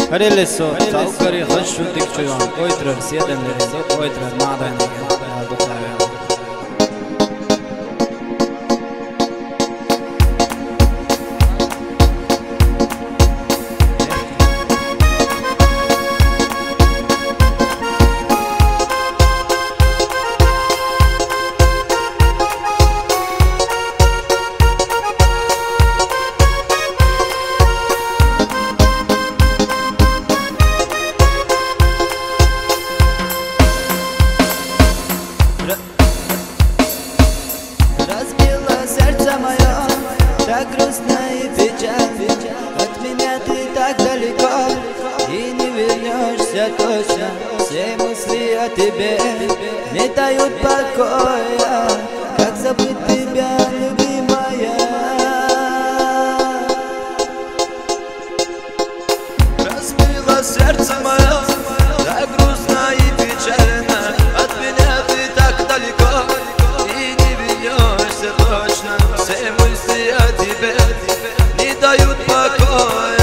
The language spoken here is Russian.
Harileso, saukari hoşçulduk çoğun, oytrar siyedenlerinde, oytrar madenliğe, aldıkları. Разбила сердце мое, так грустно и печально. От меня ты так далеко, и не вернешься точно. Все мысли о тебе не дают покоя. Как забыть тебя, любимая? Разбила сердце мое, так грустно и печально. От меня ты так далеко, точно, все мысли о тебе не дают покоя.